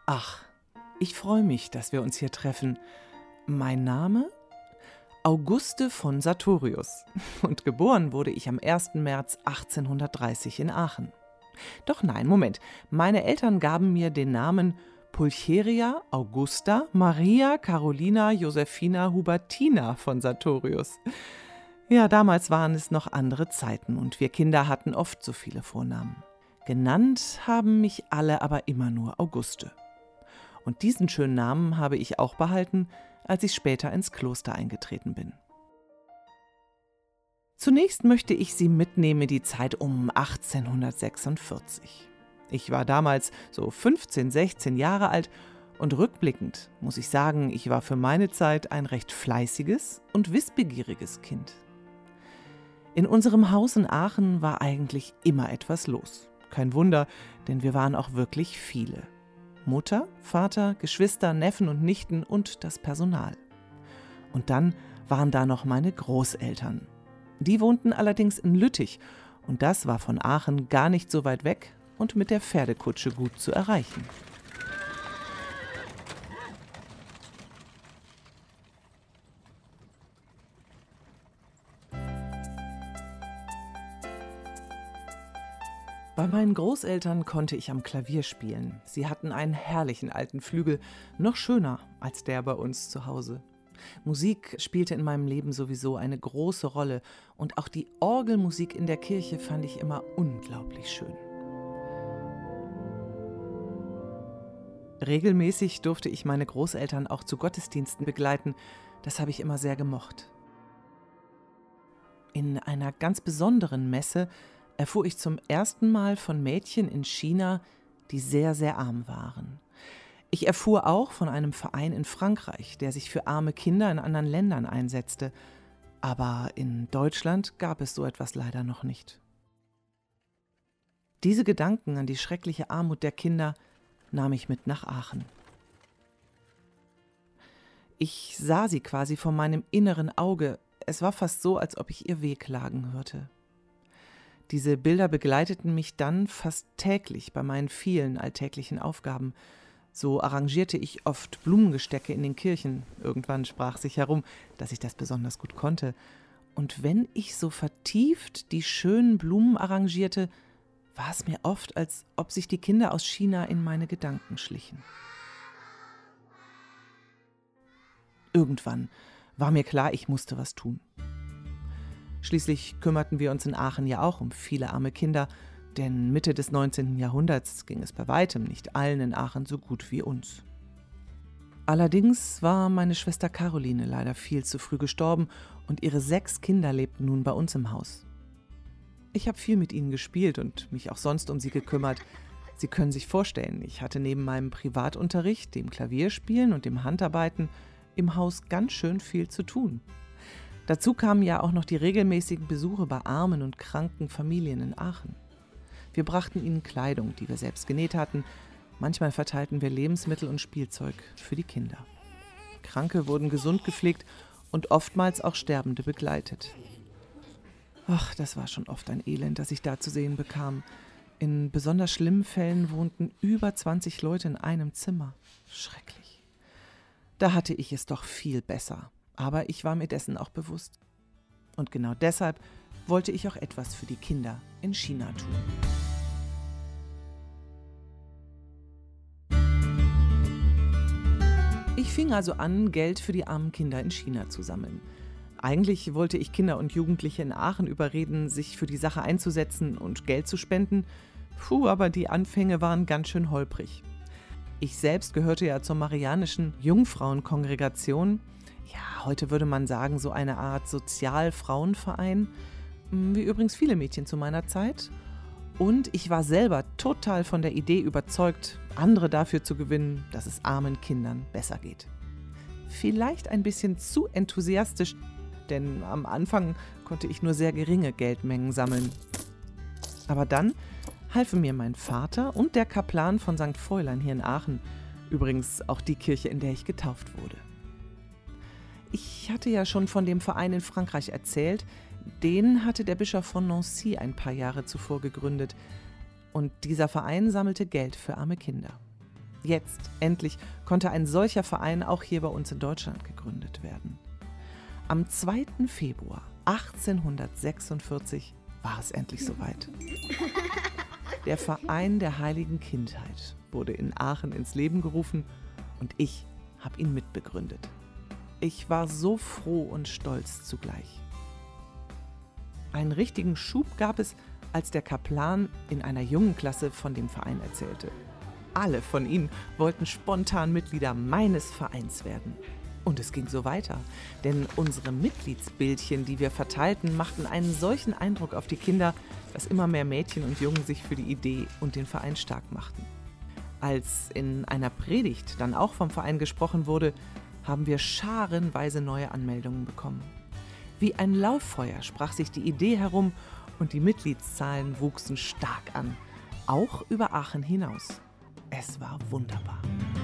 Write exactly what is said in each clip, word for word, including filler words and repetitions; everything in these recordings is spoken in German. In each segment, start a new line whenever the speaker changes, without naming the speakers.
Ach, ich freue mich, dass wir uns hier treffen. Mein Name? Auguste von Sartorius. Und geboren wurde ich am ersten März achtzehnhundertdreißig in Aachen. Doch nein, Moment. Meine Eltern gaben mir den Namen Pulcheria Augusta Maria Carolina Josephina Hubertina von Sartorius. Ja, damals waren es noch andere Zeiten und wir Kinder hatten oft so viele Vornamen. Genannt haben mich alle aber immer nur Auguste. Und diesen schönen Namen habe ich auch behalten, als ich später ins Kloster eingetreten bin. Zunächst möchte ich Sie mitnehmen in die Zeit um achtzehnhundertsechsundvierzig. Ich war damals so fünfzehn, sechzehn Jahre alt und rückblickend muss ich sagen, ich war für meine Zeit ein recht fleißiges und wissbegieriges Kind. In unserem Haus in Aachen war eigentlich immer etwas los. Kein Wunder, denn wir waren auch wirklich viele. Mutter, Vater, Geschwister, Neffen und Nichten und das Personal. Und dann waren da noch meine Großeltern. Die wohnten allerdings in Lüttich und das war von Aachen gar nicht so weit weg und mit der Pferdekutsche gut zu erreichen. Bei meinen Großeltern konnte ich am Klavier spielen. Sie hatten einen herrlichen alten Flügel, noch schöner als der bei uns zu Hause. Musik spielte in meinem Leben sowieso eine große Rolle und auch die Orgelmusik in der Kirche fand ich immer unglaublich schön. Regelmäßig durfte ich meine Großeltern auch zu Gottesdiensten begleiten. Das habe ich immer sehr gemocht. In einer ganz besonderen Messe erfuhr ich zum ersten Mal von Mädchen in China, die sehr, sehr arm waren. Ich erfuhr auch von einem Verein in Frankreich, der sich für arme Kinder in anderen Ländern einsetzte. Aber in Deutschland gab es so etwas leider noch nicht. Diese Gedanken an die schreckliche Armut der Kinder nahm ich mit nach Aachen. Ich sah sie quasi vor meinem inneren Auge. Es war fast so, als ob ich ihr Wehklagen hörte. Diese Bilder begleiteten mich dann fast täglich bei meinen vielen alltäglichen Aufgaben. So arrangierte ich oft Blumengestecke in den Kirchen. Irgendwann sprach sich herum, dass ich das besonders gut konnte. Und wenn ich so vertieft die schönen Blumen arrangierte, war es mir oft, als ob sich die Kinder aus China in meine Gedanken schlichen. Irgendwann war mir klar, ich musste was tun. Schließlich kümmerten wir uns in Aachen ja auch um viele arme Kinder, denn Mitte des neunzehnten Jahrhunderts ging es bei weitem nicht allen in Aachen so gut wie uns. Allerdings war meine Schwester Caroline leider viel zu früh gestorben und ihre sechs Kinder lebten nun bei uns im Haus. Ich habe viel mit ihnen gespielt und mich auch sonst um sie gekümmert. Sie können sich vorstellen, ich hatte neben meinem Privatunterricht, dem Klavierspielen und dem Handarbeiten im Haus ganz schön viel zu tun. Dazu kamen ja auch noch die regelmäßigen Besuche bei armen und kranken Familien in Aachen. Wir brachten ihnen Kleidung, die wir selbst genäht hatten. Manchmal verteilten wir Lebensmittel und Spielzeug für die Kinder. Kranke wurden gesund gepflegt und oftmals auch Sterbende begleitet. Ach, das war schon oft ein Elend, das ich da zu sehen bekam. In besonders schlimmen Fällen wohnten über zwanzig Leute in einem Zimmer. Schrecklich. Da hatte ich es doch viel besser. Aber ich war mir dessen auch bewusst. Und genau deshalb wollte ich auch etwas für die Kinder in China tun. Ich fing also an, Geld für die armen Kinder in China zu sammeln. Eigentlich wollte ich Kinder und Jugendliche in Aachen überreden, sich für die Sache einzusetzen und Geld zu spenden. Puh, aber die Anfänge waren ganz schön holprig. Ich selbst gehörte ja zur Marianischen Jungfrauenkongregation. Ja, heute würde man sagen, so eine Art Sozialfrauenverein, wie übrigens viele Mädchen zu meiner Zeit. Und ich war selber total von der Idee überzeugt, andere dafür zu gewinnen, dass es armen Kindern besser geht. Vielleicht ein bisschen zu enthusiastisch, denn am Anfang konnte ich nur sehr geringe Geldmengen sammeln. Aber dann halfen mir mein Vater und der Kaplan von Sankt Fräulein hier in Aachen, übrigens auch die Kirche, in der ich getauft wurde. Ich hatte ja schon von dem Verein in Frankreich erzählt. Den hatte der Bischof von Nancy ein paar Jahre zuvor gegründet. Und dieser Verein sammelte Geld für arme Kinder. Jetzt, endlich, konnte ein solcher Verein auch hier bei uns in Deutschland gegründet werden. Am zweiten Februar achtzehnhundertsechsundvierzig war es endlich soweit. Der Verein der Heiligen Kindheit wurde in Aachen ins Leben gerufen und ich habe ihn mitbegründet. Ich war so froh und stolz zugleich. Einen richtigen Schub gab es, als der Kaplan in einer jungen Klasse von dem Verein erzählte. Alle von ihnen wollten spontan Mitglieder meines Vereins werden. Und es ging so weiter, denn unsere Mitgliedsbildchen, die wir verteilten, machten einen solchen Eindruck auf die Kinder, dass immer mehr Mädchen und Jungen sich für die Idee und den Verein stark machten. Als in einer Predigt dann auch vom Verein gesprochen wurde, haben wir scharenweise neue Anmeldungen bekommen. Wie ein Lauffeuer sprach sich die Idee herum und die Mitgliedszahlen wuchsen stark an, auch über Aachen hinaus. Es war wunderbar.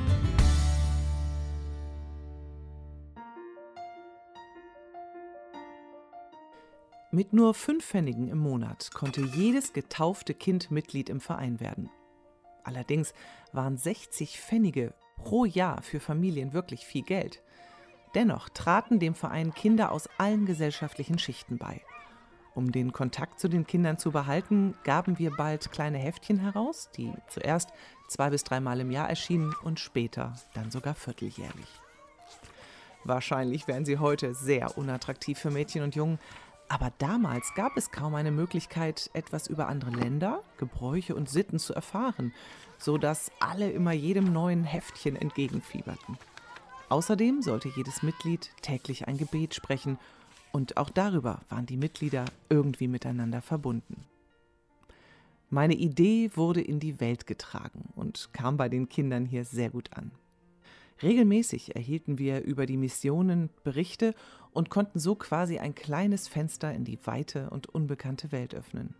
Mit nur fünf Pfennigen im Monat konnte jedes getaufte Kind Mitglied im Verein werden. Allerdings waren sechzig Pfennige pro Jahr für Familien wirklich viel Geld. Dennoch traten dem Verein Kinder aus allen gesellschaftlichen Schichten bei. Um den Kontakt zu den Kindern zu behalten, gaben wir bald kleine Heftchen heraus, die zuerst zwei bis dreimal im Jahr erschienen und später dann sogar vierteljährlich. Wahrscheinlich wären sie heute sehr unattraktiv für Mädchen und Jungen, aber damals gab es kaum eine Möglichkeit, etwas über andere Länder, Gebräuche und Sitten zu erfahren, sodass alle immer jedem neuen Heftchen entgegenfieberten. Außerdem sollte jedes Mitglied täglich ein Gebet sprechen und auch darüber waren die Mitglieder irgendwie miteinander verbunden. Meine Idee wurde in die Welt getragen und kam bei den Kindern hier sehr gut an. Regelmäßig erhielten wir über die Missionen Berichte und konnten so quasi ein kleines Fenster in die weite und unbekannte Welt öffnen.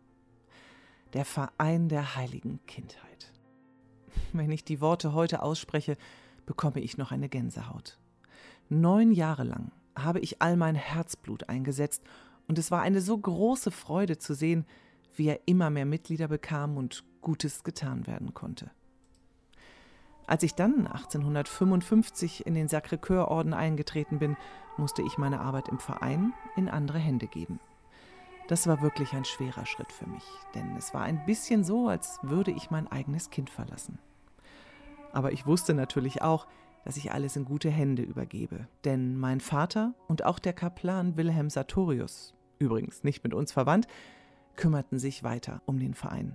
Der Verein der Heiligen Kindheit. Wenn ich die Worte heute ausspreche, bekomme ich noch eine Gänsehaut. Neun Jahre lang habe ich all mein Herzblut eingesetzt und es war eine so große Freude zu sehen, wie er immer mehr Mitglieder bekam und Gutes getan werden konnte. Als ich dann achtzehnhundertfünfundfünfzig in den Sacré-Cœur-Orden eingetreten bin, musste ich meine Arbeit im Verein in andere Hände geben. Das war wirklich ein schwerer Schritt für mich, denn es war ein bisschen so, als würde ich mein eigenes Kind verlassen. Aber ich wusste natürlich auch, dass ich alles in gute Hände übergebe, denn mein Vater und auch der Kaplan Wilhelm Sartorius, übrigens nicht mit uns verwandt, kümmerten sich weiter um den Verein.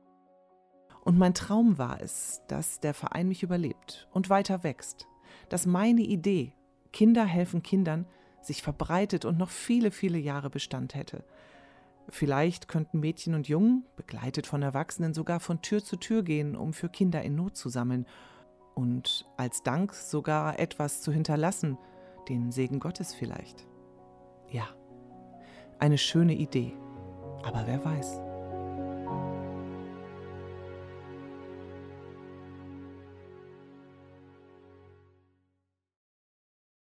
Und mein Traum war es, dass der Verein mich überlebt und weiter wächst, dass meine Idee, Kinder helfen Kindern, sich verbreitet und noch viele, viele Jahre Bestand hätte. Vielleicht könnten Mädchen und Jungen, begleitet von Erwachsenen, sogar von Tür zu Tür gehen, um für Kinder in Not zu sammeln und als Dank sogar etwas zu hinterlassen, den Segen Gottes vielleicht. Ja, eine schöne Idee, aber wer weiß.